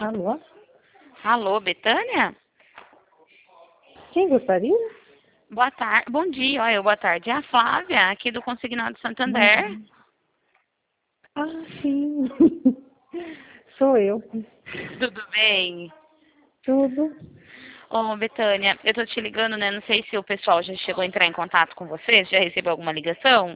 Alô? Alô, Betânia? Quem gostaria? Boa tarde. Bom dia, olha, boa tarde. É a Flávia, aqui do Consignado Bom Santander. dia. Ah, sim. Sou eu. Tudo bem? Tudo? Ô, Betânia, eu tô te ligando, né? Não sei se o pessoal já chegou a entrar em contato com você, já recebeu alguma ligação.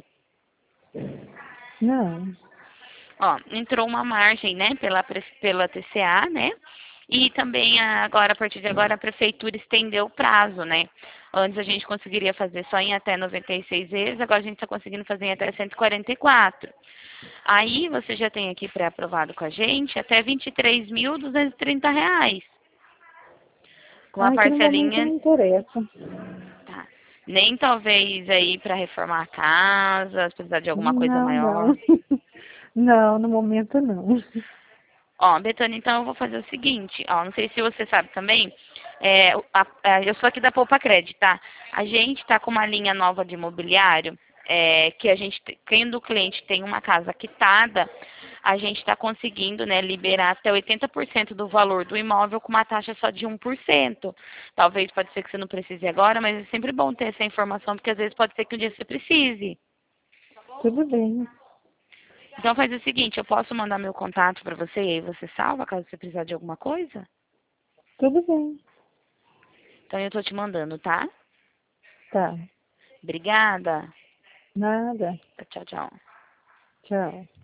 Não. Ó, entrou uma margem, né, pela TCA, né? E também agora, a partir de agora, a prefeitura estendeu o prazo, né? Antes a gente conseguiria fazer só em até 96 vezes, agora a gente está conseguindo fazer em até 144. Aí você já tem aqui pré-aprovado com a gente até R$ 23.230. Com a Ah, que no momento parcelinha, não interessa. tá? Nem talvez aí para reformar a casa, se precisar de alguma coisa Não, maior. não. Não, no momento não. Ó, Betânia, então eu vou fazer o seguinte, ó, não sei se você sabe também, eu sou aqui da Poupa Crédito, tá? A gente tá com uma linha nova de imobiliário, que a gente, quem do cliente tem uma casa quitada, a gente está conseguindo, né, liberar até 80% do valor do imóvel com uma taxa só de 1%. Talvez pode ser que você não precise agora, mas é sempre bom ter essa informação, porque às vezes pode ser que um dia você precise. Tudo bem. Então faz o seguinte, eu posso mandar meu contato para você e aí você salva caso você precisar de alguma coisa? Tudo bem. Então eu tô te mandando, tá? Tá. Obrigada. Nada. Tchau, tchau. Tchau.